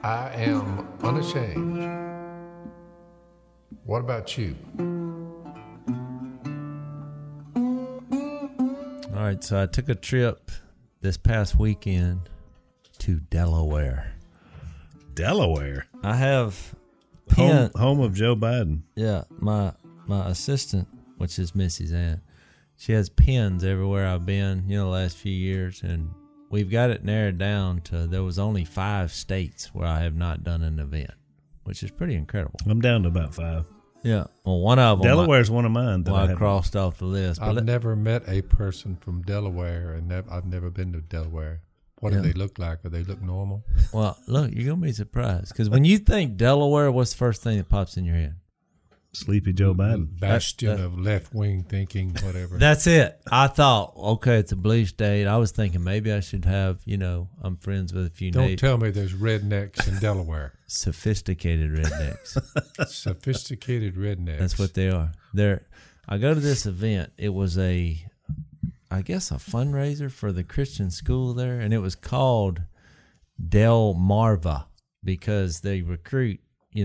I am unashamed. What about you? All right, so I took a trip this past weekend to Delaware. Delaware? I have home of Joe Biden. Yeah, my assistant, which is Missy's aunt, she has pins everywhere I've been, the last few years, and we've got it narrowed down to there was only 5 states where I have not done an event, which is pretty incredible. I'm down to about 5. Yeah, well, one of them. Delaware's one of mine. I crossed off the list. I've never met a person from Delaware, and I've never been to Delaware. What do they look like? Do they look normal? Well, look, you're going to be surprised. Because when you think Delaware, what's the first thing that pops in your head? Sleepy Joe Biden. Bastion of left-wing thinking, whatever. That's it. I thought, okay, it's a blue state. I was thinking maybe I should have, I'm friends with a few Don't tell me there's rednecks in Delaware. Sophisticated rednecks. Sophisticated rednecks. That's what they are. I go to this event. It was I guess a fundraiser for the Christian school there, and it was called Delmarva because they recruit,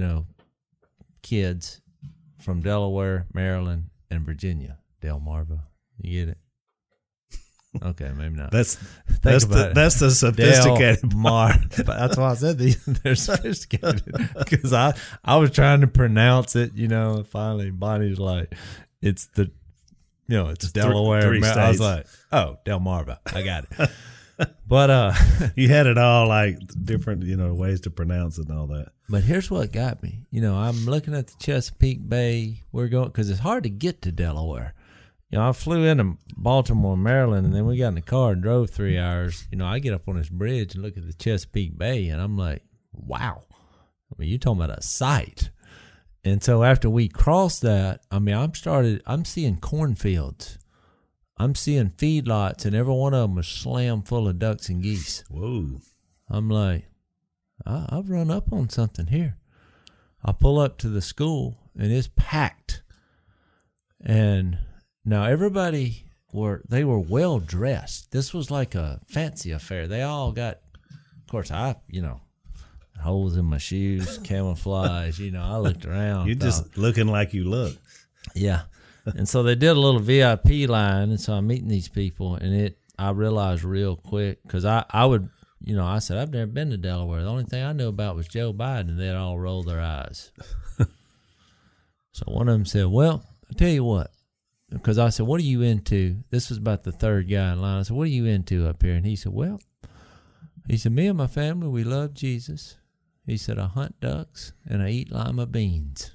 kids from Delaware, Maryland, and Virginia. Delmarva. You get it? Okay, maybe not. That's the sophisticated Delmarva. That's why I said they're sophisticated because I was trying to pronounce it, and finally Bonnie's like, it's the. It's Delaware. 3 states. I was like, oh, Delmarva. I got it. But you had it all like different, ways to pronounce it and all that. But here's what got me. I'm looking at the Chesapeake Bay. We're going because it's hard to get to Delaware. I flew into Baltimore, Maryland, and then we got in the car and drove 3 hours. I get up on this bridge and look at the Chesapeake Bay, and I'm like, wow. You're talking about a sight. And so after we crossed that, I'm seeing cornfields. I'm seeing feedlots, and every one of them was slam full of ducks and geese. Whoa. I'm like, I've run up on something here. I pull up to the school, and it's packed. And now everybody they were well dressed. This was like a fancy affair. They all got, of course, holes in my shoes, camouflage. I looked around. You're just looking like you look. Yeah. And so they did a little VIP line, and so I'm meeting these people, and I realized real quick, because I said, I've never been to Delaware. The only thing I knew about was Joe Biden, and they'd all roll their eyes. So one of them said, well, I'll tell you what, because I said, what are you into? This was about the third guy in line. I said, what are you into up here? And he said, me and my family, we love Jesus. He said, I hunt ducks and I eat lima beans.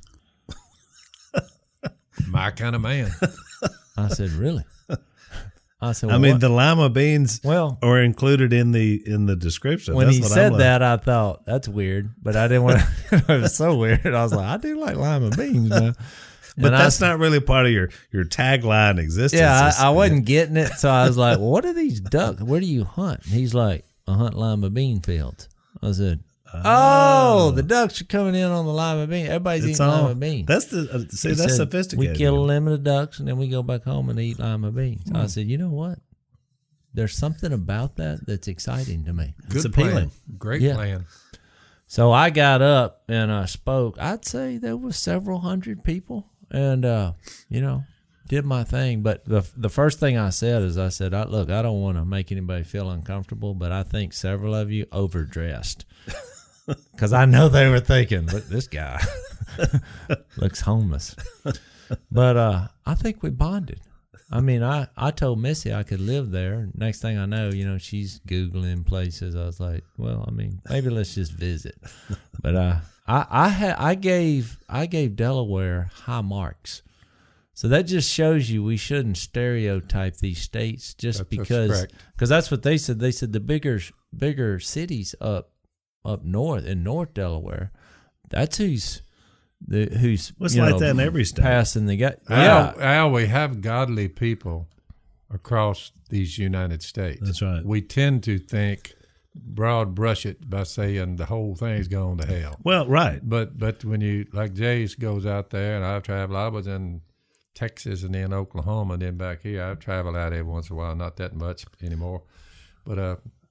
My kind of man. I said, really? I said, the lima beans are included in the description. When he said that, I thought, that's weird, but I didn't want to. It was so weird. I was like, I do like lima beans, man. But that's not really part of your tagline existence. Yeah, I wasn't getting it, so I was like, well, what are these ducks? Where do you hunt? And he's like, I hunt lima bean fields. I said, oh, the ducks are coming in on the lima bean. Everybody's eating lima beans. That's that's sophisticated. We kill a limit of ducks, and then we go back home and eat lima beans. I said, you know what? There's something about that's exciting to me. Good plan. Great plan. So I got up and I spoke. I'd say there was several hundred people, and did my thing. But the first thing I said is, I said, look, I don't want to make anybody feel uncomfortable, but I think several of you overdressed. Because I know they were thinking, look, this guy looks homeless. But I think we bonded. I told Missy I could live there. Next thing I know, she's Googling places. I was like, well, maybe let's just visit. But I gave Delaware high marks. So that just shows you we shouldn't stereotype these states just because that's what they said. They said the bigger cities up north in North Delaware, that's who's like that in every state. Passing the guy. Al, we have godly people across these United States. That's right. We tend to broad brush it by saying the whole thing's going to hell. Well, right. But when you, like Jay's goes out there, and I've traveled, I was in Texas and then Oklahoma and then back here. I've traveled out every once in a while, not that much anymore. But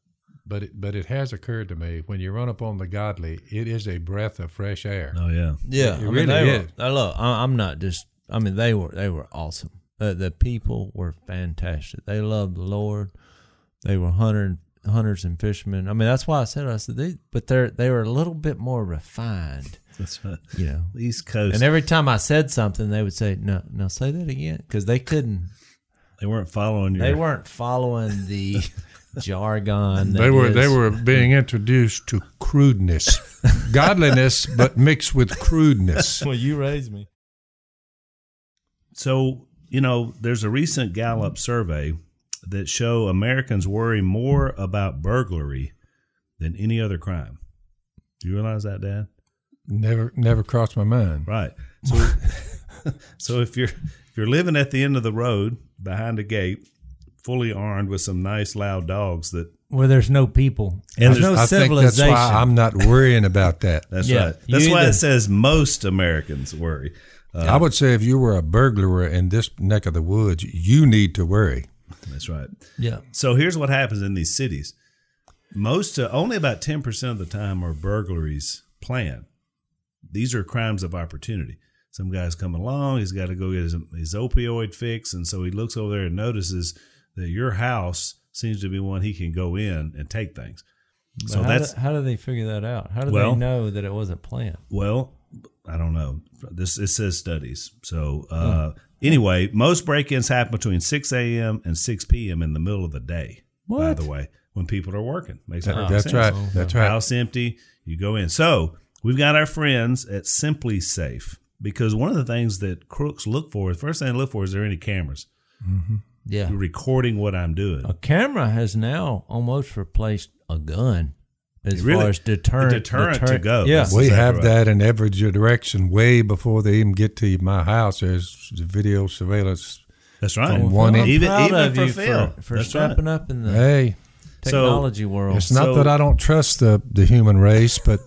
But it has occurred to me, when you run up on the godly, it is a breath of fresh air. Oh yeah, Yeah. It really is. Look, I'm not just. I mean, they were awesome. The people were fantastic. They loved the Lord. They were hunters and fishermen. I mean, that's why I said they were a little bit more refined. that's right. You know, East Coast. and every time I said something, they would say, "No, say that again," because they couldn't. They weren't following your. They weren't following the jargon. They were being introduced to crudeness, godliness, but mixed with crudeness. Well, you raised me. So, there's a recent Gallup survey that show Americans worry more about burglary than any other crime. Do you realize that, Dad? Never crossed my mind. Right. So if you're living at the end of the road behind a gate, fully armed with some nice loud dogs where there's no people and there's no I civilization. think that's why I'm not worrying about that. That's Yeah, right. That's why either. it says most Americans worry. I would say if you were a burglar in this neck of the woods, you need to worry. That's right. Yeah. So here's what happens in these cities. Only about 10% of the time are burglaries planned. These are crimes of opportunity. Some guy's coming along, he's got to go get his opioid fix, and so he looks over there and notices that your house seems to be one he can go in and take things. So how do they figure that out? How do they know that it wasn't planned? Well, I don't know. It says studies. So anyway, most break-ins happen between 6 a.m. and 6 p.m. in the middle of the day. What? By the way, when people are working, makes perfect That's sense. right. That's right. House empty, you go in. So we've got our friends at Simply Safe, because one of the things that crooks look for, the first thing they look for, is there any cameras? Mm-hmm. Yeah. You're recording what I'm doing. A camera has now almost replaced a gun as Really? far as deterrent to go. Yeah. That's We exactly have right. that in every direction way before they even get to my house. There's video surveillance. That's right. From one I'm end. Even proud of for you Phil. for That's stepping right. up in the Hey, technology world. it's not So- that I don't trust the human race, but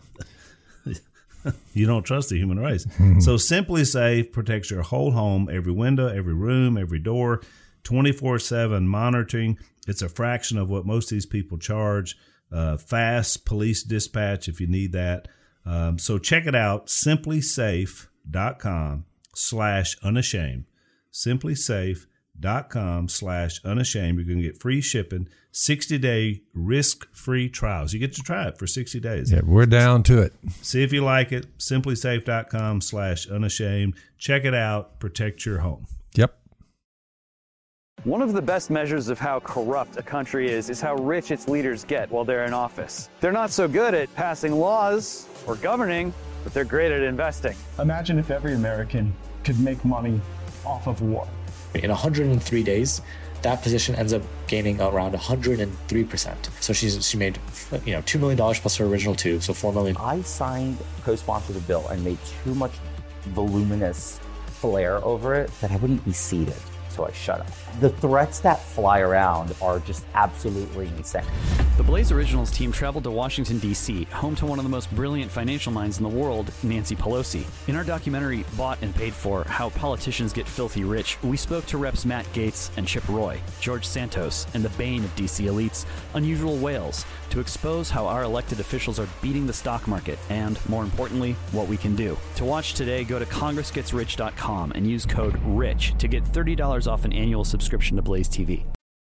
You don't trust the human race. So Simply Safe protects your whole home, every window, every room, every door, 24/7 monitoring. It's a fraction of what most of these people charge. Fast police dispatch if you need that. So check it out, simplysafe.com/unashamed. simplysafe.com/unashamed. You're going to get free shipping, 60-day risk-free trials. You get to try it for 60 days. yeah, we're down to it. See if you like it. Simplysafe.com/unashamed. Check it out. Protect your home. Yep. One of the best measures of how corrupt a country is how rich its leaders get while they're in office. They're not so good at passing laws or governing, but they're great at investing. Imagine if every American could make money off of war. In 103 days, that position ends up gaining around 103%. So she made $2 million plus her original $2, so $4 million. I signed, co-sponsored a bill and made too much voluminous flair over it that I wouldn't be seated. So I shut up. The threats that fly around are just absolutely insane. The Blaze Originals team traveled to Washington, D.C., home to one of the most brilliant financial minds in the world, Nancy Pelosi. In our documentary, Bought and Paid For, How Politicians Get Filthy Rich, we spoke to Reps Matt Gaetz and Chip Roy, George Santos, and the bane of D.C. elites, Unusual Whales, to expose how our elected officials are beating the stock market and, more importantly, what we can do. To watch today, go to congressgetsrich.com and use code RICH to get $30 off an annual subscription to Blaze TV.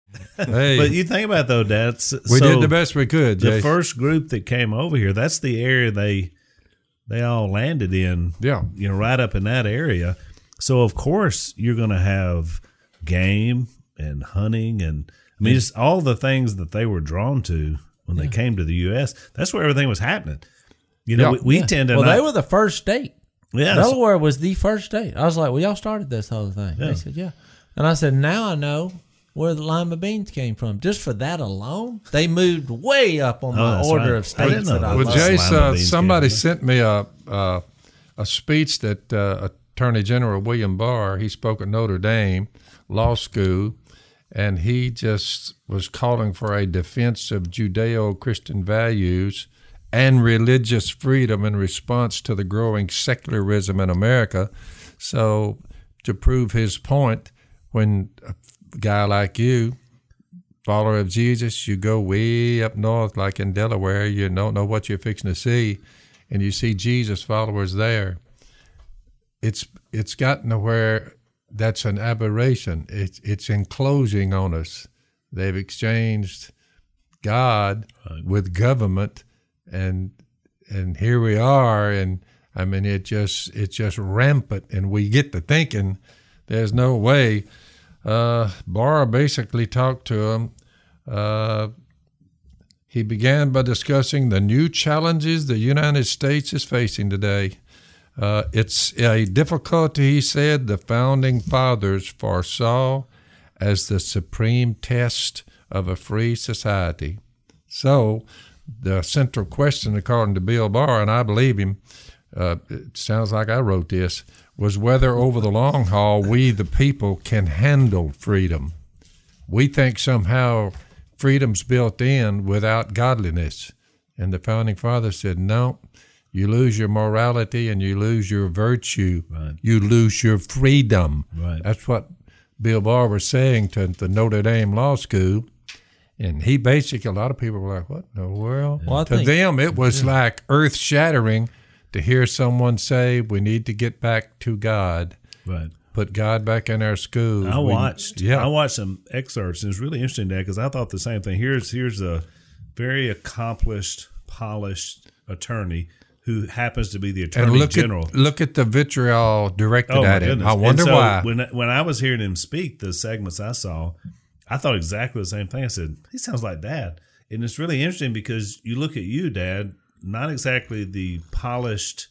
Hey, But you think about it, though, Dad. we did the best we could, The Jason. first group that came over here, that's the area they all landed in. Yeah. Right up in that area. So of course you're going to have game and hunting, and I mean just all the things that they were drawn to when they came to the U.S. That's where everything was happening. Yeah. We tend to. Well, not, they were the first state. Yeah, Delaware was the first state. I was like, well, y'all started this whole thing. Yeah. They said, yeah. And I said, now I know where the lima beans came from. Just for that alone, they moved way up on my that's order right. of I didn't states know that I that. Well, love. Jace, Jace, beans somebody came from. sent me a speech that Attorney General William Barr, he spoke at Notre Dame Law School, and he just was calling for a defense of Judeo-Christian values and religious freedom in response to the growing secularism in America. So to prove his point, when a guy like you follower of Jesus, you go way up north, like in Delaware, you don't know what you're fixing to see, and you see Jesus followers there. It's gotten to where that's an aberration. It's enclosing on us. They've exchanged God with government, and here we are, and I mean it's just rampant, and we get to thinking there's no way. Barr basically talked to him. He began by discussing the new challenges the United States is facing today. It's a difficulty, he said, the Founding Fathers foresaw as the supreme test of a free society. So the central question, according to Bill Barr, and I believe him, it sounds like I wrote this, was whether over the long haul we, the people, can handle freedom. We think somehow freedom's built in without godliness. And the Founding Fathers said, no, you lose your morality and you lose your virtue. Right. You lose your freedom. Right. That's what Bill Barr was saying to the Notre Dame Law School. And he basically, a lot of people were like, what in the world? Well, to them, it was like earth-shattering to hear someone say we need to get back to God. Right. Put God back in our schools. I watched some excerpts, and it's really interesting, Dad, because I thought the same thing. Here's a very accomplished, polished attorney who happens to be the Attorney General. Look at the vitriol directed at him. I wonder why. When I was hearing him speak, the segments I saw, I thought exactly the same thing. I said, he sounds like Dad. And it's really interesting because you look at you, Dad, not exactly the polished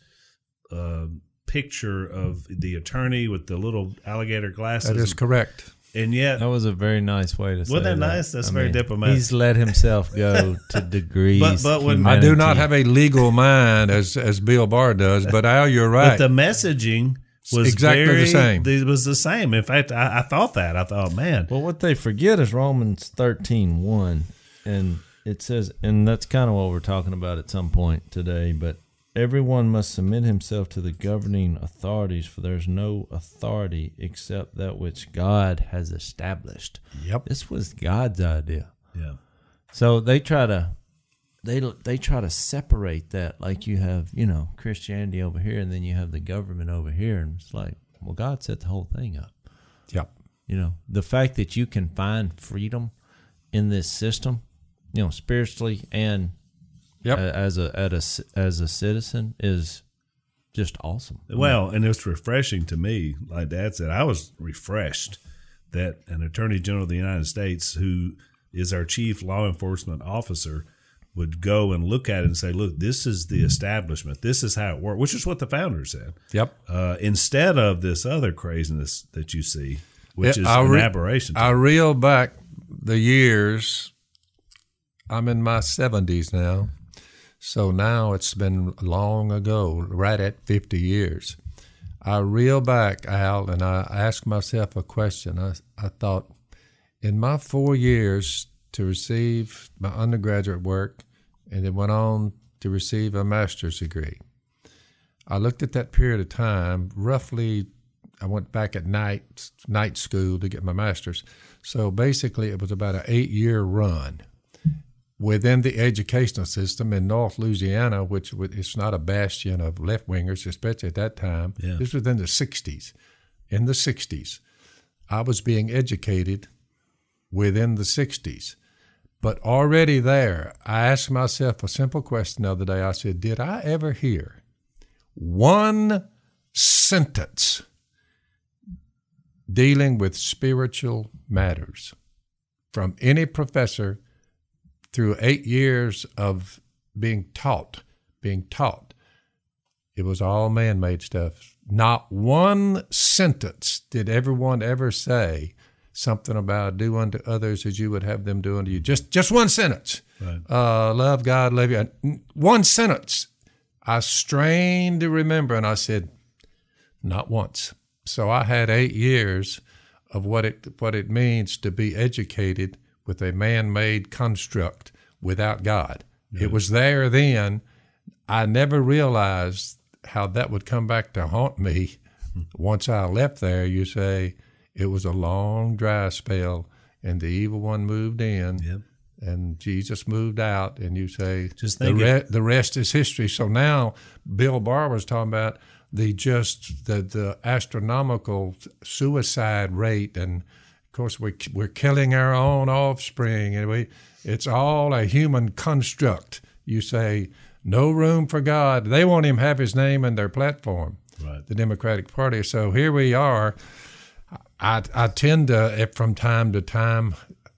picture of the attorney with the little alligator glasses. That is correct. And yet, that was a very nice way to say that. Wasn't that nice? That's very diplomatic. He's let himself go to degrees. But when I do not have a legal mind as Bill Barr does, but Al, you're right. But the messaging was exactly the same. It was the same. In fact, I thought that. I thought, man. Well, what they forget is Romans 13:1, and it says, and that's kind of what we're talking about at some point today, but everyone must submit himself to the governing authorities, for there's no authority except that which God has established. Yep. This was God's idea. Yeah. So they try to separate that, like you have, Christianity over here, and then you have the government over here, and it's like, well, God set the whole thing up. Yep. The fact that you can find freedom in this system, spiritually and as a citizen is just awesome. Well, and it's refreshing to me. Like Dad said, I was refreshed that an Attorney General of the United States, who is our chief law enforcement officer, would go and look at it and say, look, this is the establishment. This is how it works, which is what the founders said. Yep. Instead of this other craziness that you see, which is an aberration. I reel back the years. I'm in my 70s now. So now it's been long ago, right at 50 years. I reel back, Al, and I ask myself a question. I thought, in my 4 years to receive my undergraduate work and then went on to receive a master's degree, I looked at that period of time, roughly, I went back at night school to get my master's. So basically it was about an 8-year run within the educational system in North Louisiana, which it's not a bastion of left-wingers, especially at that time. Yeah. This was in the 60s. In the 60s, I was being educated within the 60s. But already there, I asked myself a simple question the other day. I said, did I ever hear one sentence dealing with spiritual matters from any professor through 8 years of being taught? It was all man-made stuff. Not one sentence did everyone ever say something about do unto others as you would have them do unto you. Just one sentence. Right. Love God, love you. One sentence. I strained to remember, and I said, not once. So I had 8 years of what it means to be educated with a man-made construct without God. Yeah. It was there then. I never realized how that would come back to haunt me. Once I left there, you say, it was a long, dry spell and the evil one moved in. Yep. And Jesus moved out, and you say, Just the, think the rest is history. So now Bill Barr was talking about the astronomical suicide rate, and of course we're killing our own offspring, and it's all a human construct. You say, no room for God. They won't even have his name in their platform, Right. the Democratic Party. So here we are. I tend to, from time to time,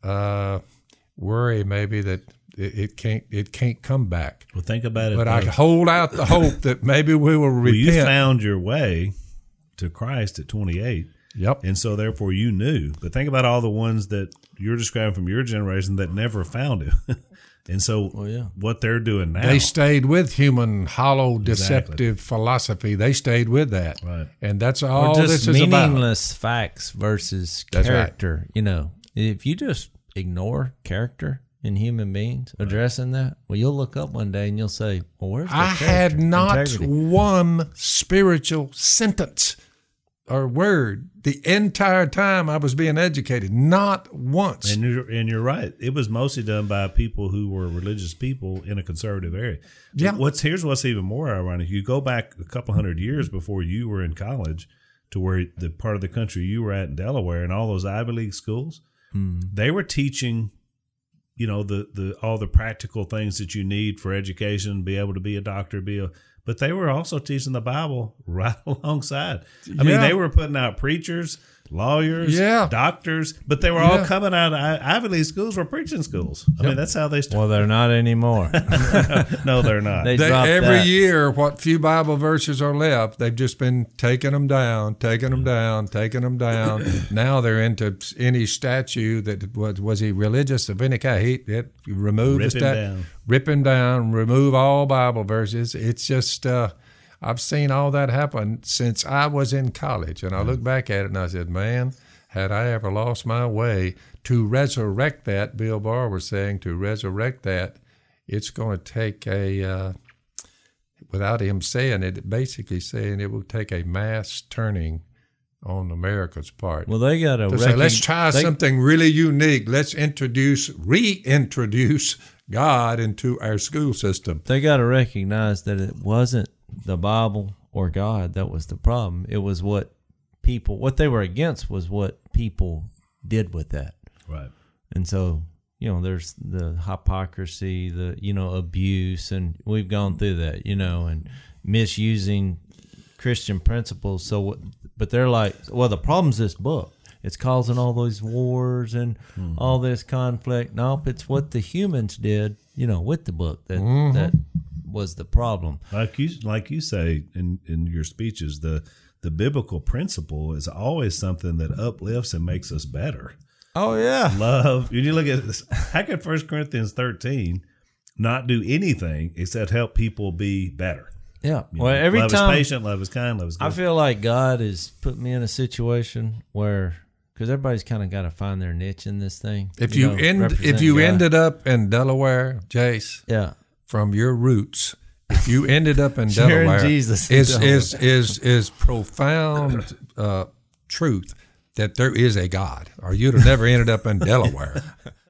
worry maybe that it can't come back. Well, think about it. But I hold out the hope that maybe we will Well, repent. you found your way to Christ at 28. Yep. And so therefore you knew. But think about all the ones that you're describing from your generation that never found him. And so what they're doing now. They stayed with human, hollow, deceptive philosophy. They stayed with that. Right. And that's all Or just this is about. meaningless facts versus That's right. character. You know, if you just ignore character in human beings, addressing that, well, you'll look up one day and you'll say, well, where's the I had character, not integrity? one spiritual sentence or word the entire time I was being educated. Not once. And you're right. It was mostly done by people who were religious people in a conservative area. Yeah. Here's what's even more ironic. You go back a couple hundred years before you were in college to where the part of the country you were at in Delaware and all those Ivy League schools, they were teaching, you know, the all the practical things that you need for education, be able to be a doctor, but they were also teaching the Bible right alongside. I mean, they were putting out preachers, lawyers, doctors, but they were all coming out of Ivy League schools were preaching schools. I mean, that's how they started. Well, they're not anymore. No, they're not. They dropped Every that. year, what few Bible verses are left, they've just been taking them down, taking them down, taking them down. Now they're into any statue that was he religious of any kind. He removed the statue, rip him down, remove all Bible verses. It's just I've seen all that happen since I was in college, and I look back at it and I said, man, had I ever lost my way to resurrect that, Bill Barr was saying, to resurrect that, it's going to take without him saying it, basically saying it will take a mass turning on America's part. Well, they got to say, let's try something really unique. Let's reintroduce God into our school system. They got to recognize that it wasn't the Bible or God that was the problem. It was what they were against was what people did with that. Right. And so, you know, there's the hypocrisy, the, you know, abuse, and we've gone through that, you know, and misusing Christian principles. So, but they're like, well, the problem's this book. It's causing all those wars and all this conflict. Nope, it's what the humans did, you know, with the book that was the problem. Like you say in your speeches, the biblical principle is always something that uplifts and makes us better. Oh yeah, love. When you look at this, how could 1 Corinthians 13 not do anything except help people be better? Yeah. You Well, know, every love time is patient, love is kind, love is good. I feel like God has put me in a situation where, because everybody's kind of got to find their niche in this thing. If you ended up in Delaware, Jace, from your roots, if you ended up in Delaware, Jesus is profound truth that there is a God, or you'd have never ended up in Delaware.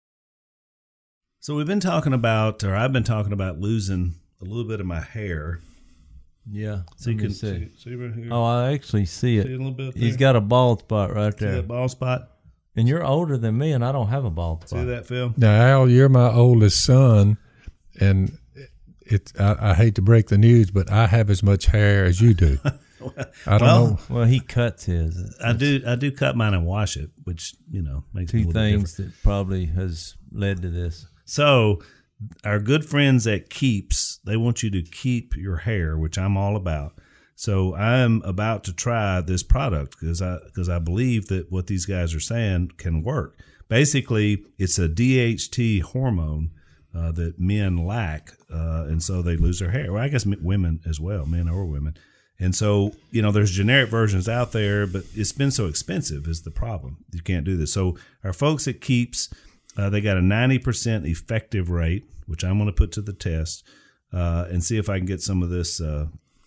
So I've been talking about losing a little bit of my hair. Yeah. So you can see right here. Oh, I actually see it. See a little bit there? He's got a bald spot right See there. that bald spot? And you're older than me, and I don't have a bald spot. See that, Phil? Now, Al, you're my oldest son, and I hate to break the news, but I have as much hair as you do. I don't know. Well, he cuts his. I do cut mine and wash it, which, you know, makes two it a little things different. that probably has led to this. So our good friends at Keeps, they want you to keep your hair, which I'm all about. So I'm about to try this product because I believe that what these guys are saying can work. Basically, it's a DHT hormone that men lack, and so they lose their hair. Well, I guess women as well, men or women. And so, you know, there's generic versions out there, but it's been so expensive is the problem. You can't do this. So our folks at Keeps, they got a 90% effective rate, which I'm going to put to the test and see if I can get some of this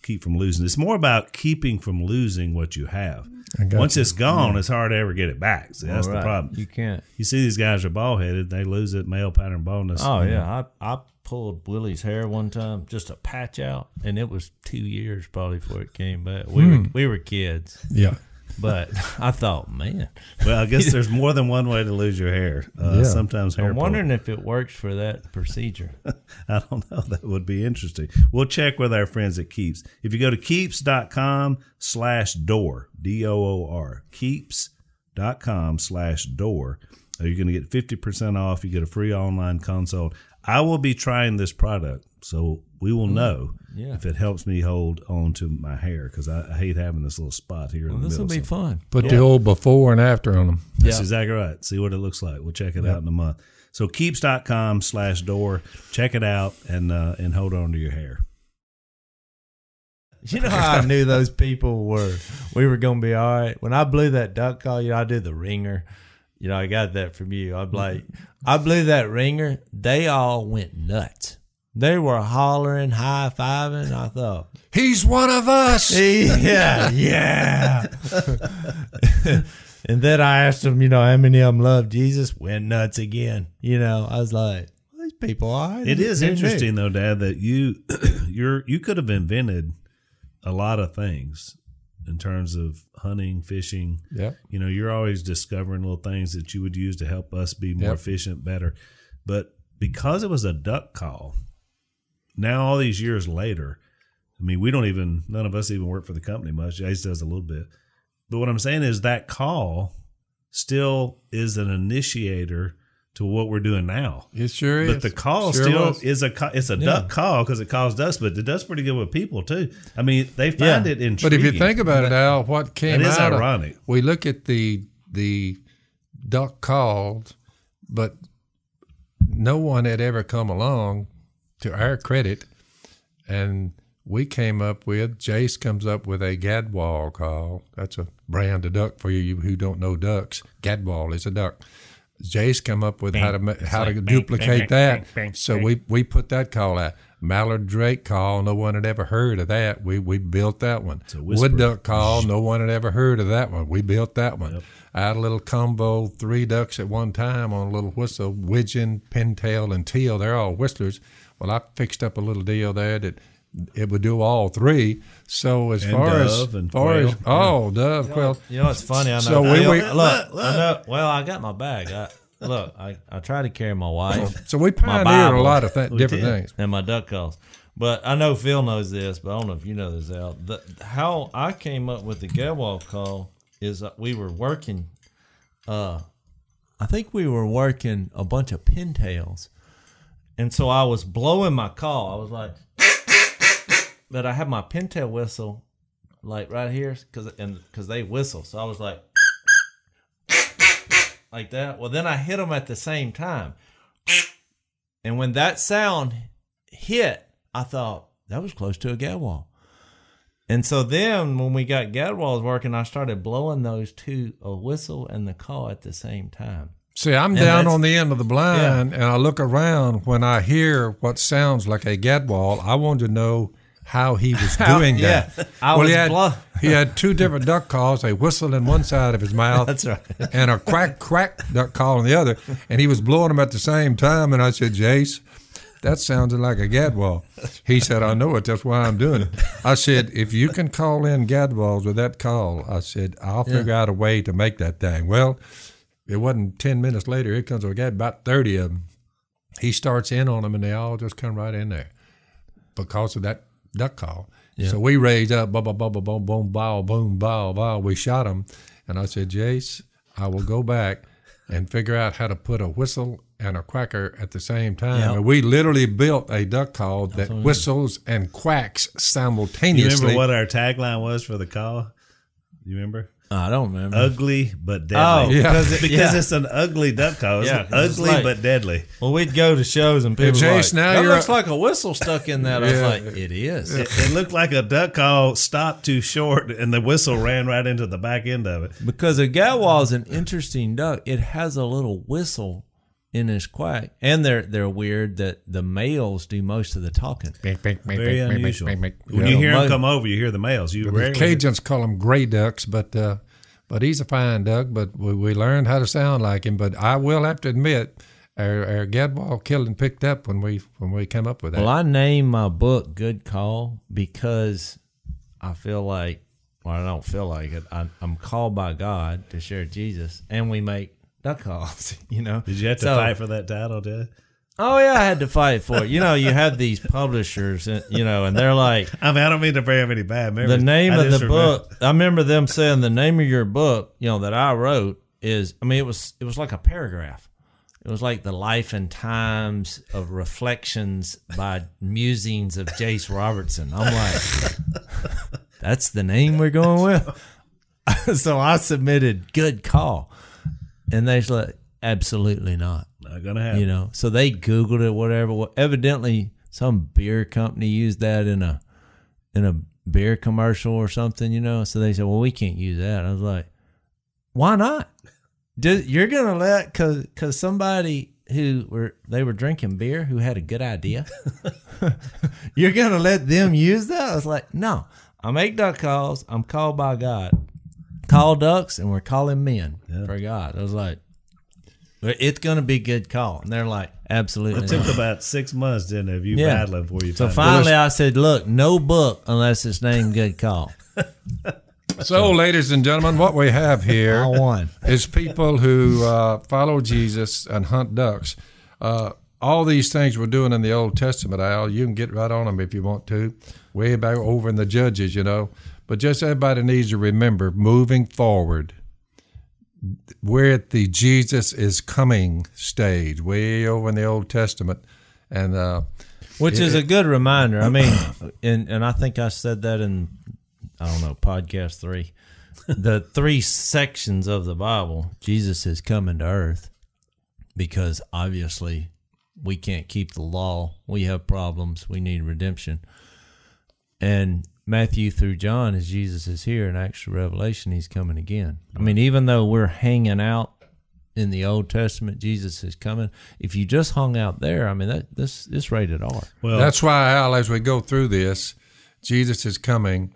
keep from losing. It's more about keeping from losing what you have. got Once you. it's gone, it's hard to ever get it back. See, that's the problem. You can't. You see these guys are bald headed, they lose it, male pattern baldness. Oh yeah, I pulled Willie's hair one time, just a patch out, and it was 2 years probably before it came back. We were kids, Yeah. but I thought, man, Well, I guess there's more than one way to lose your hair. Sometimes hair I'm wondering if it works for that procedure. I don't know. That would be interesting. We'll check with our friends at Keeps. If you go to keeps.com/door, DOOR, keeps.com/door, you're going to get 50% off. You get a free online consult. I will be trying this product, so we will know if it helps me hold on to my hair, because I hate having this little spot here in the This middle. will be fun. Put the old before and after on them. That's exactly right. See what it looks like. We'll check it out in a month. So keeps.com/door. Check it out and hold on to your hair. You know how I knew those people we were going to be all right? When I blew that duck call, I did the ringer. I got that from you. I'm like, I blew that ringer. They all went nuts. They were hollering, high-fiving. I thought, He's one of us. yeah. And then I asked them, how many of them love Jesus? Went nuts again. I was like, these people are. It is interesting, though, Dad, that you could have invented a lot of things in terms of hunting, fishing. Yeah. You're always discovering little things that you would use to help us be more efficient, better. But because it was a duck call, now all these years later, none of us even work for the company much. Jace does a little bit. But what I'm saying is that call still is an initiator to what we're doing now. It sure is. But the call Sure still was. is it's a duck call because it calls dust, but it does pretty good with people too. They find it intriguing. But if you think about it, Al, what came That is out ironic. we look at the duck called, but no one had ever come along, to our credit, and we came up with, Jace comes up with a gadwall call. That's a brand of duck for you who don't know ducks. Gadwall is a duck. Jace come up with how to duplicate that. So we put that call out. Mallard Drake call, no one had ever heard of that. We built that one. Wood duck call, no one had ever heard of that one. We built that one. Yep. I had a little combo, 3 ducks at one time on a little whistle, widgeon, pintail, and teal. They're all whistlers. Well, I fixed up a little deal there that it would do all 3. So as far as dove, quail. It's funny. I know. So I got my bag. I try to carry my wife. So we pioneered a lot of different things. And my duck calls. But I know Phil knows this, but I don't know if you know this, Al. How I came up with the gadwall call is we were working, I think we were working a bunch of pintails. And so I was blowing my call. I was like, but I had my pintail whistle like right here because they whistle. So I was like that. Well, then I hit them at the same time. And when that sound hit, I thought that was close to a gadwall. And so then when we got gadwalls working, I started blowing those two, a whistle and the call at the same time. See, I'm down on the end of the blind, and I look around. When I hear what sounds like a gadwall, I wanted to know how he was doing that. He had 2 different duck calls, a whistle in one side of his mouth. That's right. And a quack, quack duck call on the other, and he was blowing them at the same time. And I said, Jace, that sounded like a gadwall. He said, I know it. That's why I'm doing it. I said, if you can call in gadwalls with that call, I said, I'll figure out a way to make that thing. Well, it wasn't 10 minutes later. Here comes a guy, about 30 of them. He starts in on them, and they all just come right in there because of that duck call. Yeah. So we raised up, boom, boom, boom, boom, boom, bow, boom, bow, bow. We shot him, and I said, Jace, I will go back and figure out how to put a whistle and a quacker at the same time. Yep. And we literally built a duck call that whistles and quacks simultaneously. You remember what our tagline was for the call? You remember? I don't remember. Ugly but deadly. Oh, yeah. Because it's an ugly duck call. It's ugly but deadly. Well, we'd go to shows and people Jace, were now that looks like a whistle stuck in that. I was like, it is. It looked like a duck call stopped too short, and the whistle ran right into the back end of it. Because a gadwall is an interesting duck. It has a little whistle in this quack. And they're weird that the males do most of the talking. Very unusual. When you hear them come over, you hear the males. You The rarely Cajuns call them gray ducks, but he's a fine duck. But we learned how to sound like him. But I will have to admit, our Gadwall killed and picked up when we came up with that. Well, I named my book "Good Call" because I feel like, well, I don't feel like it. I'm called by God to share Jesus, and we make duck calls. You know, Did you have to fight for that title, Dad? Oh yeah, I had to fight for it. You know, you have these publishers, you know, and they're like, I mean, I don't mean to bring up any bad memories. the name I of just the remember- book. I remember them saying the name of your book, you know, that I wrote is. I mean, it was like a paragraph. It was like the life and times of reflections by musings of Jace Robertson. I'm like, that's the name we're going with. So I submitted "Good Call," and they said, absolutely not. Not gonna happen. You know, so they Googled it, whatever. Well, evidently, some beer company used that in a beer commercial or something. You know, so they said, "Well, we can't use that." I was like, "Why not? You're gonna let because somebody who were drinking beer who had a good idea, you're gonna let them use that?" I was like, "No, I make duck calls. I'm called by God. Call ducks, and we're calling men for God." I was like, "It's going to be good call." And they're like, absolutely It took not. about 6 months, didn't it, of you Yeah. battling for you? So finally I said, look, no book unless it's named Good Call. So, ladies and gentlemen, what we have here I won. is people who follow Jesus and hunt ducks. All these things we're doing in the Old Testament, Al, you can get right on them if you want to, way back over in the Judges, you know. But just everybody needs to remember, moving forward, we're at the Jesus is coming stage, way over in the Old Testament. And Which is a good reminder. I mean, and I think I said that in, I don't know, podcast 3. The 3 sections of the Bible, Jesus is coming to earth because obviously we can't keep the law. We have problems. We need redemption. And Matthew through John is Jesus is here, and Acts to Revelation, he's coming again. I mean, even though we're hanging out in the Old Testament, Jesus is coming. If you just hung out there, I mean, this rated R. well, that's why, Al, as we go through this, Jesus is coming.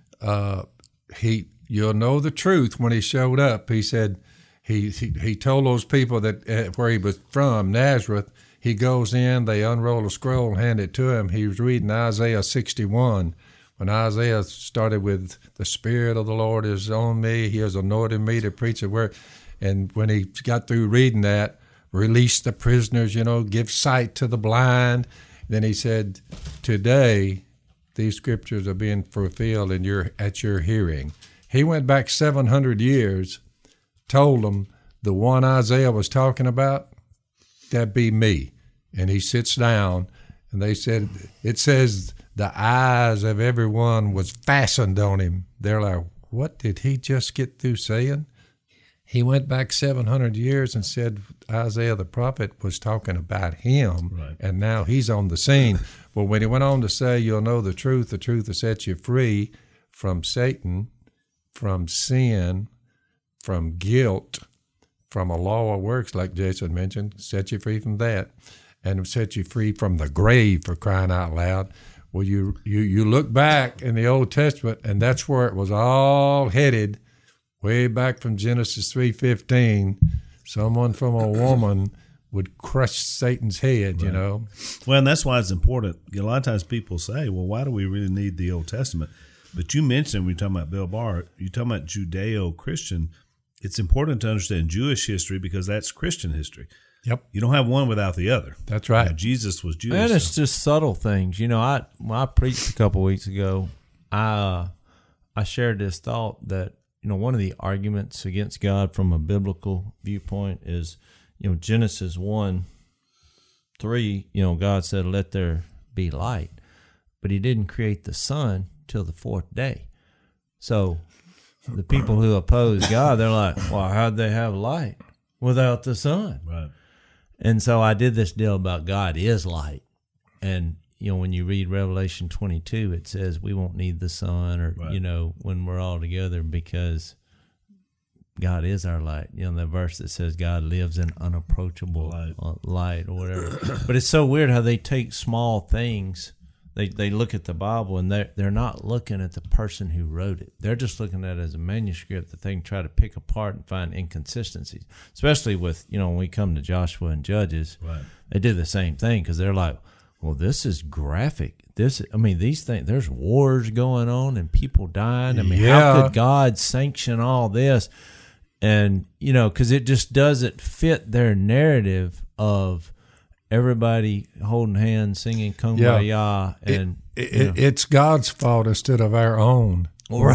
You'll know the truth when he showed up. He said he told those people that where he was from, Nazareth. He goes in, they unroll a scroll and hand it to him. He was reading Isaiah 61. When Isaiah started with, "The Spirit of the Lord is on me, he has anointed me to preach the word." And when he got through reading that, release the prisoners, give sight to the blind. Then he said, "Today, these scriptures are being fulfilled at your hearing." He went back 700 years, told them the one Isaiah was talking about, that be me. And he sits down, and they said, it says the eyes of everyone was fastened on him. They're like, what did he just get through saying? He went back 700 years and said Isaiah the prophet was talking about him, Right. And now he's on the scene. Well, when he went on to say, you'll know the truth will set you free from Satan, from sin, from guilt, from a law of works, like Jason mentioned, set you free from that, and set you free from the grave, for crying out loud. Well, you look back in the Old Testament, and that's where it was all headed, way back from Genesis 3:15. Someone from a woman would crush Satan's head, Right. Well, and that's why it's important. A lot of times people say, well, why do we really need the Old Testament? But you mentioned, when you're talking about Bill Barr, you're talking about Judeo-Christian. It's important to understand Jewish history because that's Christian history. Yep, You don't have one without the other. that's right. Now, Jesus was Jewish. And it's so- just subtle things. When I preached a couple weeks ago, I shared this thought that, one of the arguments against God from a biblical viewpoint is, Genesis 1:3, God said, let there be light. But he didn't create the sun till the 4th day. So the people who oppose God, they're like, well, how'd they have light without the sun? Right. And so I did this deal about God is light. And, when you read Revelation 22, it says we won't need the sun or, Right. when we're all together because God is our light. You know, the verse that says God lives in unapproachable light or whatever. But it's so weird how they take small things. They look at the Bible and they're not looking at the person who wrote it. They're just looking at it as a manuscript that they can try to pick apart and find inconsistencies. Especially with, you know, when we come to Joshua and Judges, they did the same thing because they're like, well, this is graphic. These things, there's wars going on and people dying. I mean, how could God sanction all this? And, you know, because it just doesn't fit their narrative of everybody holding hands, singing Kumbaya. And it's God's fault instead of our own.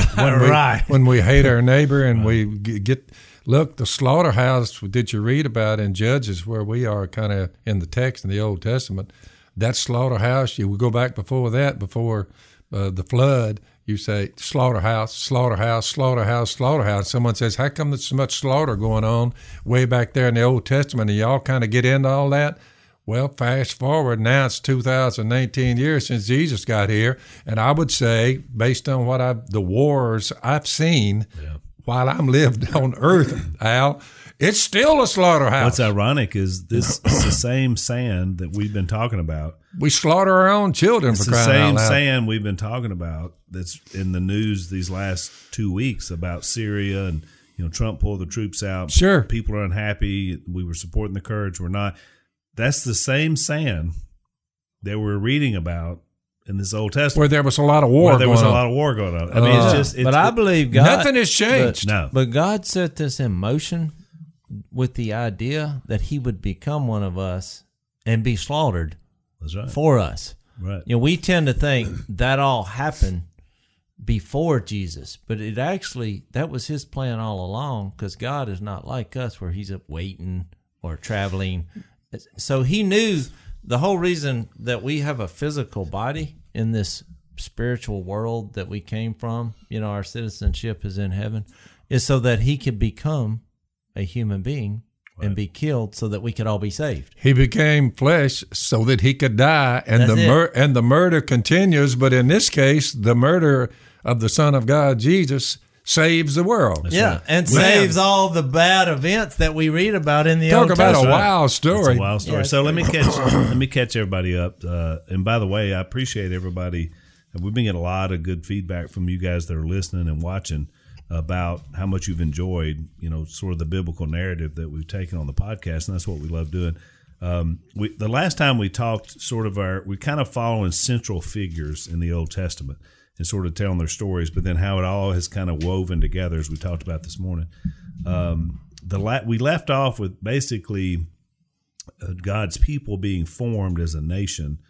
Right. When we hate our neighbor and we look, the slaughterhouse that you read about in Judges, where we are kind of in the text in the Old Testament, that slaughterhouse, you would go back before that, before the flood, you say slaughterhouse, slaughterhouse, slaughterhouse, slaughterhouse. Someone says, how come there's so much slaughter going on way back there in the Old Testament? And y'all kind of get into all that? Well, fast forward, now it's 2019 years since Jesus got here. And I would say, based on the wars I've seen while I'm lived on earth, Al, it's still a slaughterhouse. What's ironic is this is the same sand that we've been talking about. We slaughter our own children for crying out loud. It's the same sand we've been talking about that's in the news these last 2 weeks about Syria and, you know, Trump pulled the troops out. Sure. People are unhappy. We were supporting the Kurds. We're not. That's the same sand that we're reading about in this Old Testament. Where there was a lot of war going on. I mean, it's just... but I believe God... Nothing has changed. But God set this in motion with the idea that he would become one of us and be slaughtered for us. Right. You know, we tend to think that all happened before Jesus, but it actually, that was his plan all along, because God is not like us where he's waiting or traveling. So he knew the whole reason that we have a physical body in this spiritual world that we came from, you know, our citizenship is in heaven, is so that he could become a human being and be killed so that we could all be saved. He became flesh so that he could die, and the murder continues. But in this case, the murder of the Son of God, Jesus, saves the world. And saves all the bad events that we read about in the Old Testament. Talk about a wild story. It's a wild story. Yeah, so let me catch everybody up. And by the way, I appreciate everybody. We've been getting a lot of good feedback from you guys that are listening and watching about how much you've enjoyed, you know, sort of the biblical narrative that we've taken on the podcast, and that's what we love doing. The last time we talked, we kind of following central figures in the Old Testament and sort of telling their stories, but then how it all has kind of woven together, as we talked about this morning. We left off with basically God's people being formed as a nation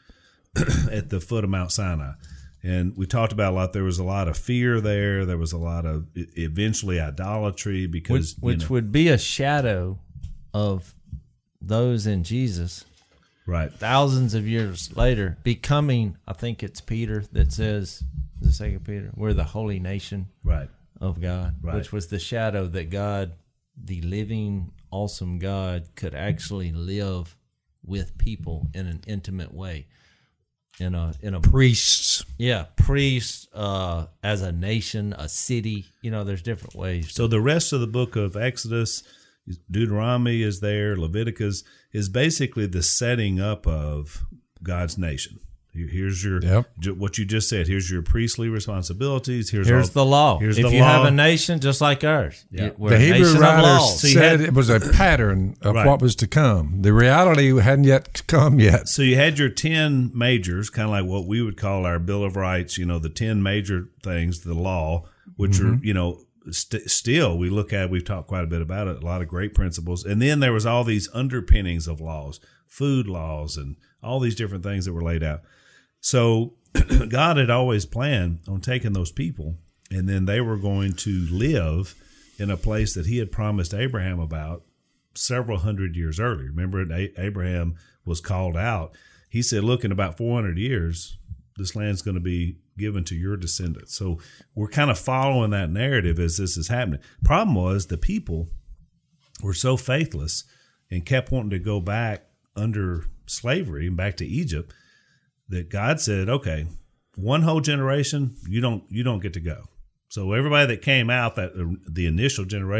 at the foot of Mount Sinai. And we talked about a lot. There was a lot of fear there. There was a lot of eventually idolatry because which would be a shadow of those in Jesus. Right. Thousands of years later, becoming, I think it's Peter that says, the second Peter, we're the holy nation of God, which was the shadow that God, the living, awesome God, could actually live with people in an intimate way. In a priests, priests as a nation, a city. You know, there's different ways. So the rest of the book of Exodus, Deuteronomy is there, Leviticus is basically the setting up of God's nation. Here's your what you just said. Here's your priestly responsibilities. Here's the law. Here's if the you law. have a nation just like ours, we're the Hebrew writers so said it was a pattern of what was to come. The reality hadn't yet come yet. So you had your 10 majors, kind of like what we would call our Bill of Rights. You know, the 10 major things, the law, which are, you know, still we look at. We've talked quite a bit about it. A lot of great principles, and then there was all these underpinnings of laws, food laws, and all these different things that were laid out. So God had always planned on taking those people, and then they were going to live in a place that he had promised Abraham about several hundred years earlier. Remember, Abraham was called out. He said, look, in about 400 years, this land's going to be given to your descendants. So we're kind of following that narrative as this is happening. Problem was the people were so faithless and kept wanting to go back under slavery and back to Egypt that God said, okay, one whole generation, you don't get to go. So everybody that came out, that the initial generation,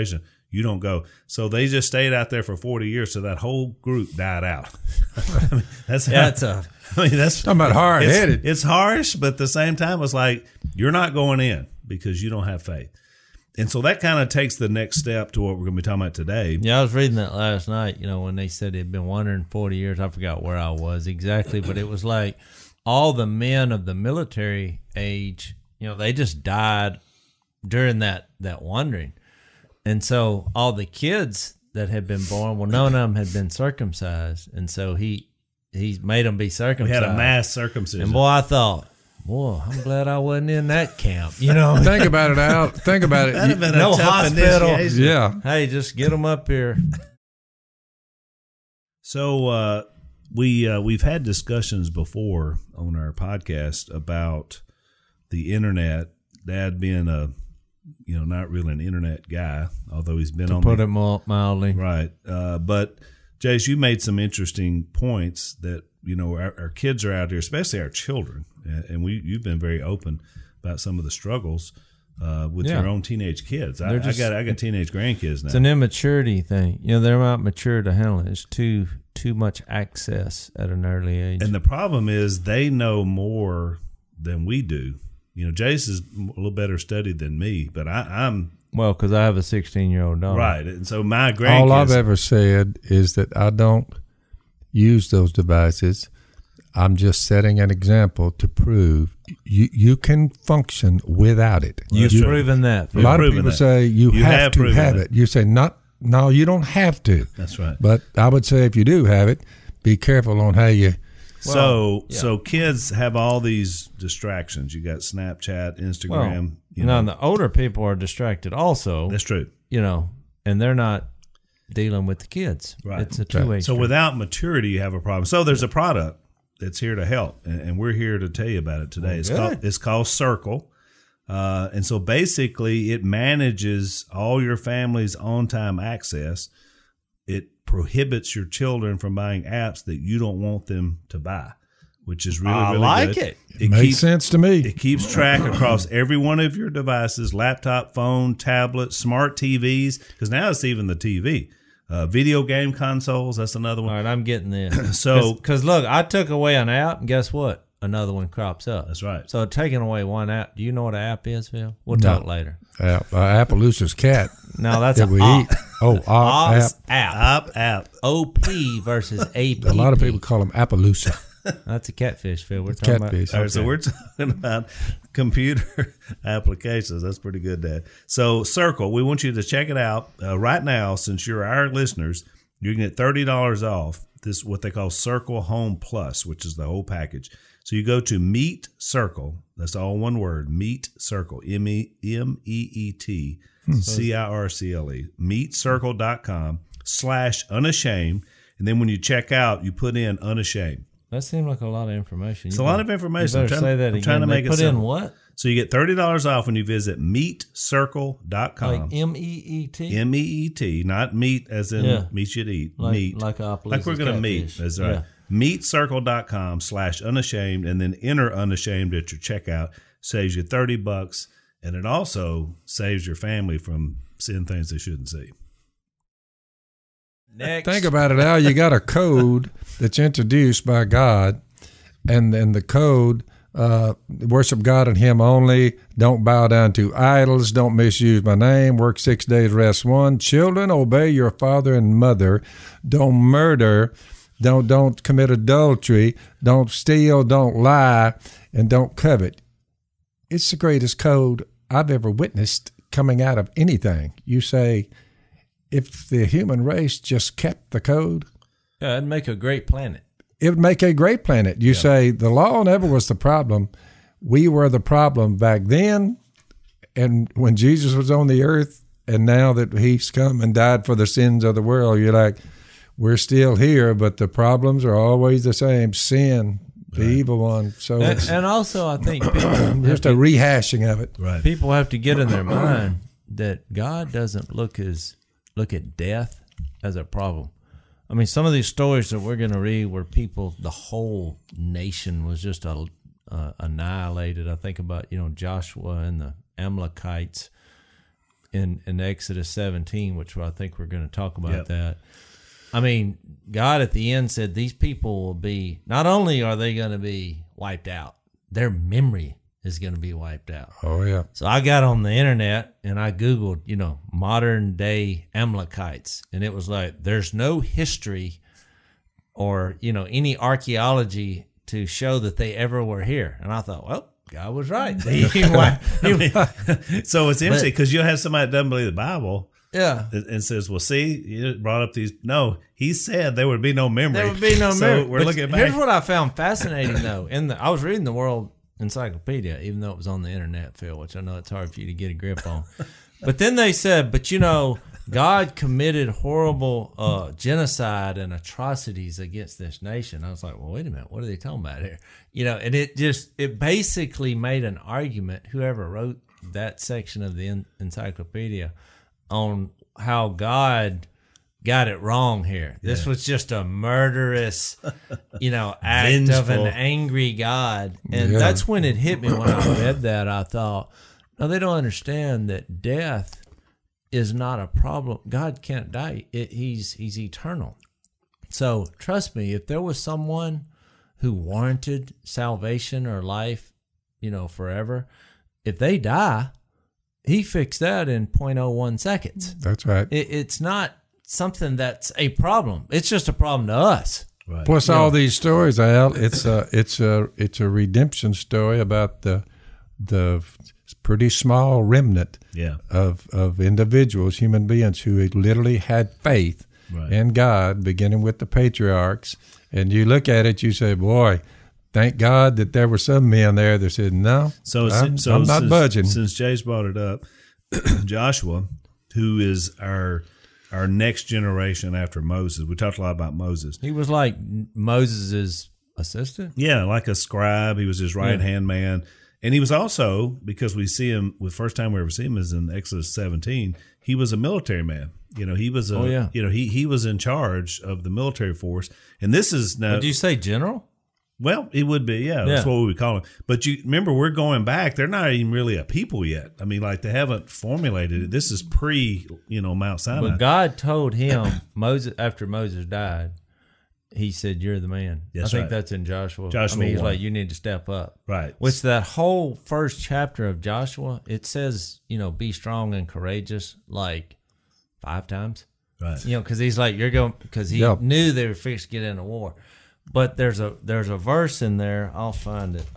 You don't go. So they just stayed out there for 40 years, so that whole group died out. I mean, that's talking about hard-headed. It's harsh, but at the same time, it's like you're not going in because you don't have faith. And so that kind of takes the next step to what we're going to be talking about today. Yeah, I was reading that last night, when they said it had been 140 years. I forgot where I was exactly, but it was like all the men of the military age, they just died during that wandering. And so all the kids that had been born, well, none of them had been circumcised. And so he made them be circumcised. We had a mass circumcision. And boy, I thought, boy, I'm glad I wasn't in that camp. Think about it, Al. Think about it. That'd have been a no tough hospital. initiation. Yeah. Hey, just get them up here. So we've had discussions before on our podcast about the internet. Dad being not really an internet guy, although he's been on. To put it mildly, right. But Jace, you made some interesting points that our kids are out here, especially our children, and you've been very open about some of the struggles with your own teenage kids. I got teenage grandkids now. It's an immaturity thing. They're not mature to handle it. It's too much access at an early age. And the problem is they know more than we do. Jace is a little better studied than me, but I'm well, because I have a 16-year-old daughter. Right, and so my grandkids. All I've ever said is that I don't use those devices. I'm just setting an example to prove you can function without it. You've proven that. A lot of people say you have to have it. You say no, you don't have to. That's right. But I would say if you do have it, be careful on how you. So kids have all these distractions. You got Snapchat, Instagram. And the older people are distracted also. That's true. And they're not dealing with the kids. Right. It's a two-way So street. without maturity, you have a problem. So there's a product that's here to help, and we're here to tell you about it today. It's called Circle. And so basically it manages all your family's on-time access. It prohibits your children from buying apps that you don't want them to buy, which is really, really like good. It makes sense to me. It keeps track across every one of your devices, laptop, phone, tablet, smart TVs, because now it's even the TV. Video game consoles, that's another one. All right, I'm getting this. So, because look, I took away an app, and guess what? Another one crops up. That's right. So taking away one app. Do you know what an app is, Phil? We'll talk later. Appaloosa's cat. No, that's that an we op. eat. Oh, app. OP versus AP. A lot of people call them Appaloosa. That's a catfish, Phil. We're talking catfish. about. All right, so we're talking about computer applications. That's pretty good, Dad. So Circle, we want you to check it out right now. Since you're our listeners, you can get $30 off this what they call Circle Home Plus, which is the whole package. So you go to Meet Circle. That's all one word. Meet Circle. MEET CIRCLE. MeetCircle.com/unashamed. And then when you check out, you put in unashamed. That seemed like a lot of information. It's a lot of information. You better say that again. I'm trying to make it put simple. in what? So you get $30 off when you visit MeetCircle.com. Like MEET? MEET, not meat as in meat you'd eat. Meat. Like we're going to meet. That's right. MeetCircle.com/unashamed, and then enter unashamed at your checkout. Saves you $30, and it also saves your family from seeing things they shouldn't see. Next. Think about it, Al. You got a code that's introduced by God, and the code, worship God and Him only, don't bow down to idols, don't misuse my name, work 6 days, rest one. Children, obey your father and mother. Don't murder. Don't commit adultery. Don't steal. Don't lie. And don't covet. It's the greatest code I've ever witnessed coming out of anything. You say, if the human race just kept the code, it'd make a great planet. It would make a great planet. You say the law never was the problem. We were the problem back then, and when Jesus was on the earth, and now that He's come and died for the sins of the world, you're like, we're still here, but the problems are always the same: sin, the evil one. So and also, I think people just a rehashing of it. Right. People have to get in their mind that God doesn't look at death as a problem. I mean, some of these stories that we're going to read where the whole nation was just annihilated. I think about, Joshua and the Amalekites. in Exodus 17, which I think we're going to talk about Yep. that. I mean, God at the end said these people will be, not only are they going to be wiped out, their memory is going to be wiped out. Oh, yeah. So I got on the internet and I Googled, modern day Amalekites. And it was like, there's no history or, any archaeology to show that they ever were here. And I thought, well, God was right. So it's interesting because you'll have somebody that doesn't believe the Bible yeah. and says, well, see, you brought up these. No, he said there would be no memory. There would be no so memory. We're But looking back. Here's what I found fascinating, though. I was reading the World Encyclopedia, even though it was on the internet, Phil, which I know it's hard for you to get a grip on. But then they said, God committed horrible genocide and atrocities against this nation. I was like, well, wait a minute. What are they talking about here? And it basically made an argument, whoever wrote that section of the encyclopedia, on how God got it wrong here. This was just a murderous, act of an angry God. And that's when it hit me when I read that. I thought, no, they don't understand that death is not a problem. God can't die. He's eternal. So trust me, if there was someone who warranted salvation or life, forever, if they die, he fixed that in 0.01 seconds. That's right. It's not something that's a problem. It's just a problem to us. Right. Plus, all these stories, Al, it's a redemption story about the pretty small remnant of individuals, human beings who literally had faith in God, beginning with the patriarchs. And you look at it, you say, boy, thank God that there were some men there that said, no, I'm not budging. Since Jay's brought it up, Joshua, who is our next generation after Moses. We talked a lot about Moses. He was like Moses' assistant? Yeah, like a scribe. He was his right-hand man. And he was also, because we see him, the first time we ever see him is in Exodus 17, he was a military man. He was he was in charge of the military force. And this is now. Did you say general? Well, it would be, yeah. That's what we would call him. But you remember, we're going back. They're not even really a people yet. I mean, like, they haven't formulated it. This is pre, Mount Sinai. But God told him, after Moses died, he said, you're the man. That's I think right. that's in Joshua. Joshua he's 1. like, you need to step up. Right. Which that whole first chapter of Joshua, it says, be strong and courageous like 5 times. Right. Because he's like, you're going, because he knew they were fixed to get into war. But there's a verse in there. I'll find it.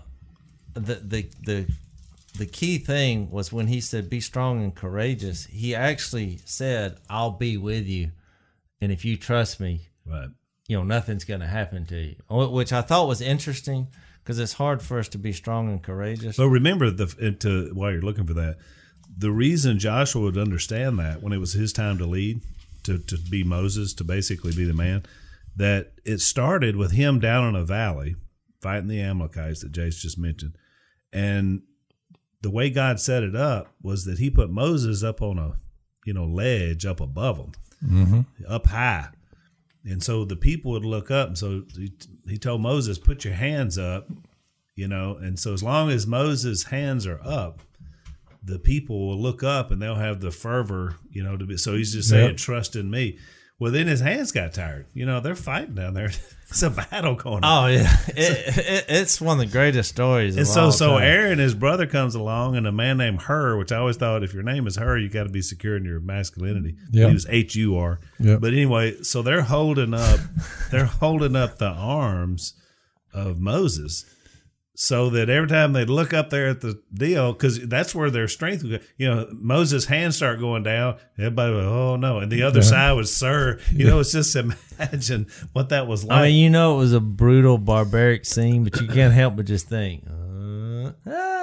The key thing was when he said, "Be strong and courageous." He actually said, "I'll be with you, and if you trust me, nothing's going to happen to you." Which I thought was interesting because it's hard for us to be strong and courageous. But remember, while you're looking for that, the reason Joshua would understand that when it was his time to lead, to be Moses, to basically be the man. That it started with him down in a valley fighting the Amalekites that Jace just mentioned. And the way God set it up was that he put Moses up on a ledge up above them, up high. And so the people would look up. And so he told Moses, put your hands up, and so as long as Moses' hands are up, the people will look up and they'll have the fervor, to be. So he's just saying, trust in me. Well, then his hands got tired. They're fighting down there. It's a battle going on. Oh, yeah. It's one of the greatest stories. And so Aaron, his brother, comes along, and a man named Hur, which I always thought if your name is Hur, you got to be secure in your masculinity. Yeah. He was H-U-R. Yeah. But anyway, so they're holding up the arms of Moses. So that every time they'd look up there at the deal, because that's where their strength would go. Moses' hands start going down. Everybody would, oh, no. And the other side was, sir. It's just imagine what that was like. I mean, it was a brutal, barbaric scene, but you can't help but just think, we're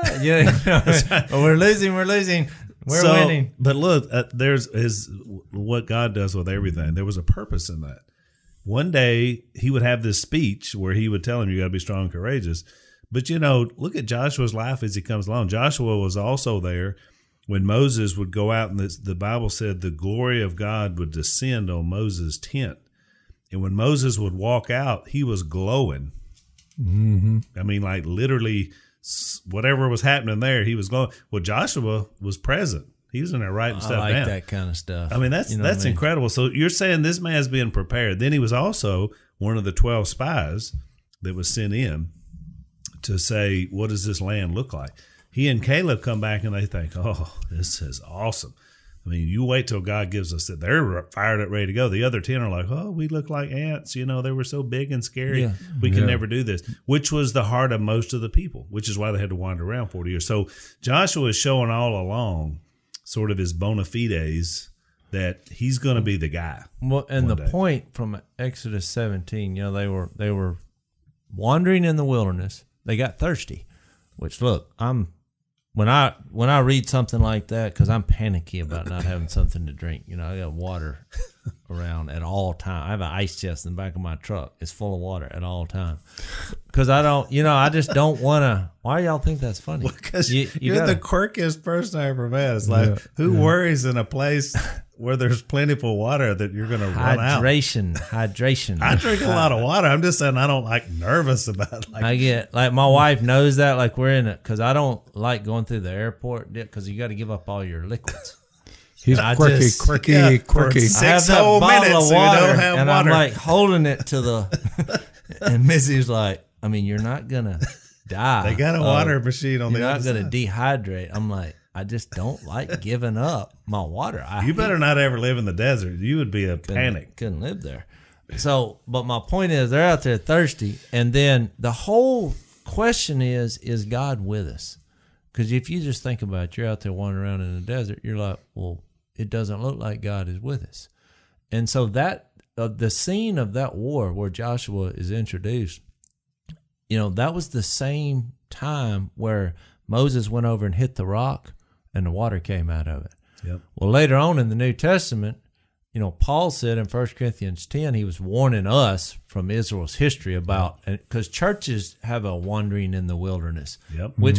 losing, we're winning. But look, there's what God does with everything. There was a purpose in that. One day, he would have this speech where he would tell him, you got to be strong and courageous. But, look at Joshua's life as he comes along. Joshua was also there when Moses would go out, and the Bible said the glory of God would descend on Moses' tent. And when Moses would walk out, he was glowing. Mm-hmm. I mean, like literally whatever was happening there, he was glowing. Well, Joshua was present. He was in there writing I stuff like down. that kind of stuff. I mean, that's incredible. So you're saying this man's being prepared. Then he was also one of the 12 spies that was sent in to say, what does this land look like? He and Caleb come back and they think, oh, this is awesome. I mean, you wait till God gives us that. They're fired up, ready to go. The other 10 are like, oh, we look like ants. You know, they were so big and scary. Yeah. We can never do this, which was the heart of most of the people, which is why they had to wander around 40 years. So Joshua is showing all along sort of his bona fides that he's going to be the guy. Well, and the point from Exodus 17, you know, they were wandering in the wilderness. They got thirsty, which look, when I read something like that, because I'm panicky about not having something to drink. You know, I got water around at all time. I have an ice chest in the back of my truck. It's full of water at all time. Because I just don't want to. Why y'all think that's funny? Because you're the quirkiest person I ever met. It's like, who worries in a place where there's plentiful water that you're going to run out? Hydration. I drink a lot of water. I'm just saying I don't nervous about I get my wife knows that we're in it because I don't like going through the airport because you got to give up all your liquids. He's quirky. I have that bottle of water, and water. I'm like holding it to the, and Missy's like, I mean, you're not gonna die. They got a water machine on the other side. You're not gonna dehydrate. I'm like, I just don't like giving up my water. You better not ever live in the desert. You would be a panic. Couldn't live there. So, but my point is, they're out there thirsty, and then the whole question is God with us? Because if you just think about it, you're out there wandering around in the desert, you're like, well, it doesn't look like God is with us. And so that the scene of that war where Joshua is introduced, you know, that was the same time where Moses went over and hit the rock and the water came out of it. Yep. Well, later on in the New Testament, you know, Paul said in 1 Corinthians 10, he was warning us from Israel's history about, because churches have a wandering in the wilderness, which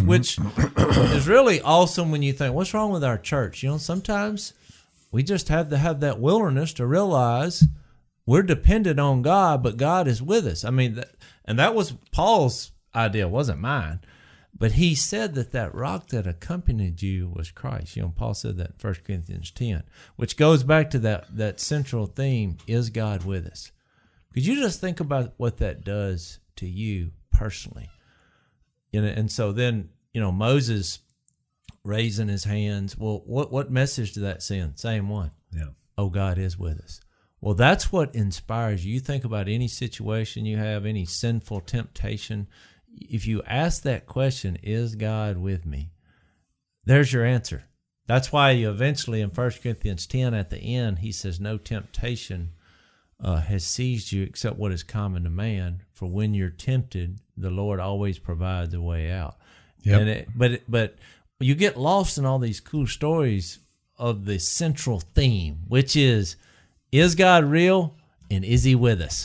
is really awesome when you think, what's wrong with our church? You know, sometimes we just have to have that wilderness to realize we're dependent on God, but God is with us. I mean, and that was Paul's idea, wasn't mine. But he said that rock that accompanied you was Christ. You know, Paul said that in 1 Corinthians 10, which goes back to that central theme, is God with us? Could you just think about what that does to you personally? You know, and so then, you know, Moses raising his hands. Well, what message did that send? Same one. Yeah. Oh, God is with us. Well, that's what inspires you. You think about any situation you have, any sinful temptation. If you ask that question, is God with me? There's your answer. That's why you eventually in 1 Corinthians 10 at the end, he says, no temptation has seized you except what is common to man. For when you're tempted, the Lord always provides a way out. Yep. But you get lost in all these cool stories of the central theme, which is God real and is he with us?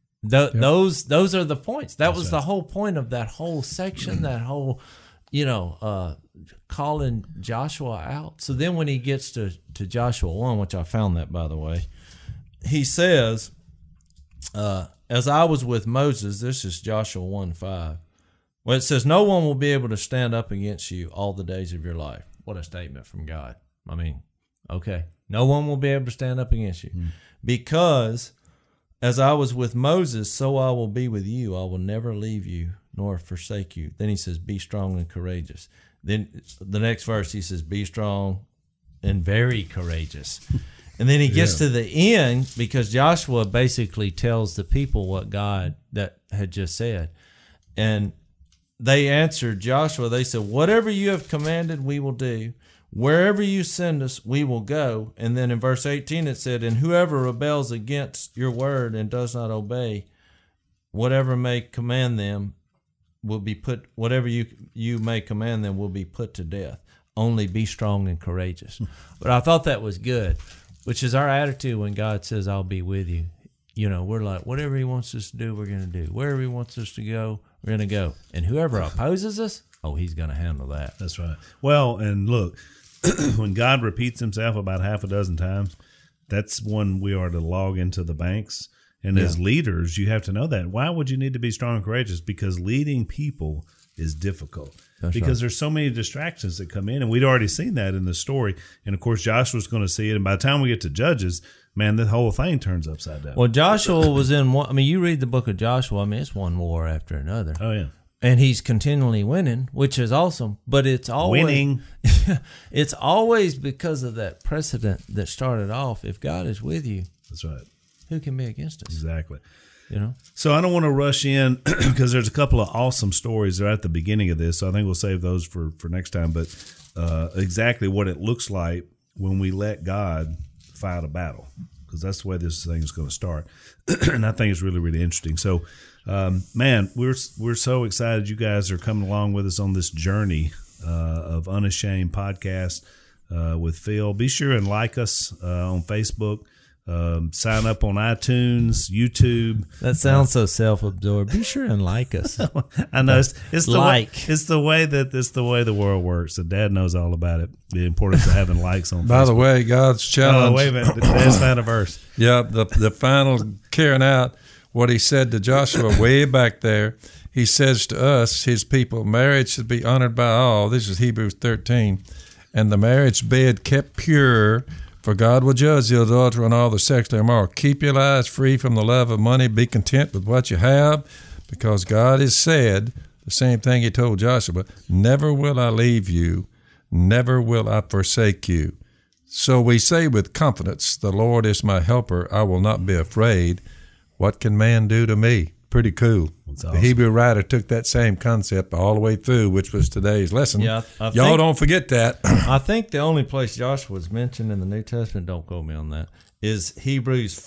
Those are the points. That was the whole point of that whole section, that whole, you know, calling Joshua out. So then when he gets to Joshua 1, which I found that, by the way, he says, as I was with Moses, this is Joshua 1:5. Well, it says, no one will be able to stand up against you all the days of your life. What a statement from God. I mean, okay. No one will be able to stand up against you. Because as I was with Moses, so I will be with you. I will never leave you nor forsake you. Then he says, be strong and courageous. Then the next verse, he says, be strong and very courageous. And then he gets to the end because Joshua basically tells the people what God that had just said. And they answered Joshua, they said, whatever you have commanded, we will do. Wherever you send us, we will go. And then in verse 18 it said, and whoever rebels against your word and does not obey, whatever may command them will be put, whatever you may command them will be put to death. Only be strong and courageous. But I thought that was good, which is our attitude when God says, I'll be with you. You know, we're like, whatever he wants us to do, we're going to do. Wherever he wants us to go, we're going to go. And whoever opposes us, oh, he's going to handle that. That's right. Well, and look, when God repeats himself about half a dozen times, that's when we are to log into the banks. And as leaders, you have to know that. Why would you need to be strong and courageous? Because leading people is difficult. That's because there's so many distractions that come in, and we'd already seen that in the story. And of course, Joshua's going to see it. And by the time we get to Judges, man, the whole thing turns upside down. Well, Joshua was in one. I mean, you read the book of Joshua. I mean, it's one war after another. Oh yeah, and he's continually winning, which is awesome. But it's always winning. It's always because of that precedent that started off. If God is with you, that's right. Who can be against us? Exactly. You know. So I don't want to rush in because there's a couple of awesome stories right at the beginning of this. So I think we'll save those for next time. But exactly what it looks like when we let God fight a battle, because that's the way this thing is going to start. And I think it's really, really interesting. So, man, we're so excited you guys are coming along with us on this journey of Unashamed Podcast with Phil. Be sure and like us on Facebook. Sign up on iTunes, YouTube. That sounds so self-absorbed. Be sure and like us. I know it's the like. It's the way the world works. So Dad knows all about it. The importance of having likes on. By Facebook. the way, God's challenge. Oh, wait a minute. Dad's found a verse. Yeah, the final carrying out what he said to Joshua way back there. He says to us, his people, marriage should be honored by all. This is Hebrews 13. And the marriage bed kept pure, for God will judge the adulterer and all the sexually immoral. Keep your lives free from the love of money. Be content with what you have, because God has said the same thing he told Joshua, never will I leave you, never will I forsake you. So we say with confidence, the Lord is my helper. I will not be afraid. What can man do to me? Pretty cool. Awesome. The Hebrew writer took that same concept all the way through, which was today's lesson. Yeah, Y'all don't forget that. I think the only place Joshua was mentioned in the New Testament, don't quote me on that, is Hebrews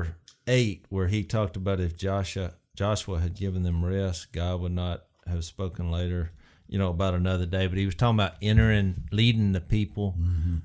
4:8, where he talked about if Joshua had given them rest, God would not have spoken later, about another day. But he was talking about leading the people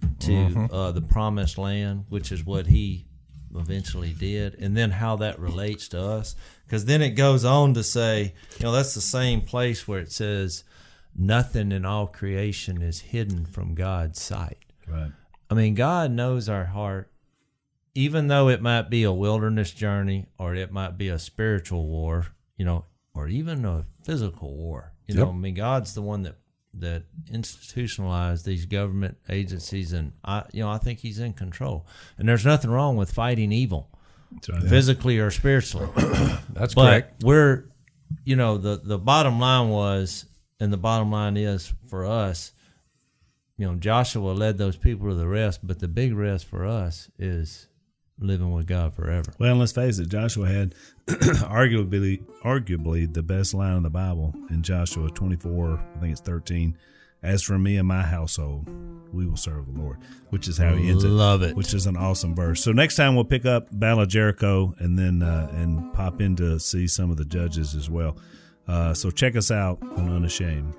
to the promised land, which is what he eventually did, and then how that relates to us. Because then it goes on to say, that's the same place where it says, nothing in all creation is hidden from God's sight. Right. I mean, God knows our heart, even though it might be a wilderness journey, or it might be a spiritual war, or even a physical war. Yep. I mean, God's the one that institutionalized these government agencies, and I think he's in control. And there's nothing wrong with fighting evil, right. physically or spiritually. That's but correct. We're, the bottom line was, and the bottom line is for us, Joshua led those people to the rest, but the big rest for us is living with God forever. Well, let's face it, Joshua had arguably the best line in the Bible in Joshua 24, I think it's 13. As for me and my household, we will serve the Lord, which is how he ends it. Love it. Which is an awesome verse. So next time we'll pick up Battle of Jericho and then and pop in to see some of the judges as well. So check us out on Unashamed.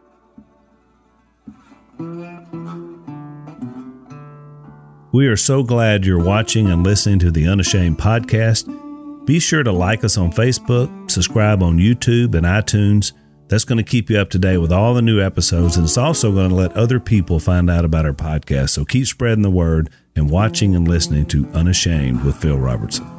We are so glad you're watching and listening to the Unashamed podcast. Be sure to like us on Facebook, subscribe on YouTube and iTunes. That's going to keep you up to date with all the new episodes, and it's also going to let other people find out about our podcast. So keep spreading the word and watching and listening to Unashamed with Phil Robertson.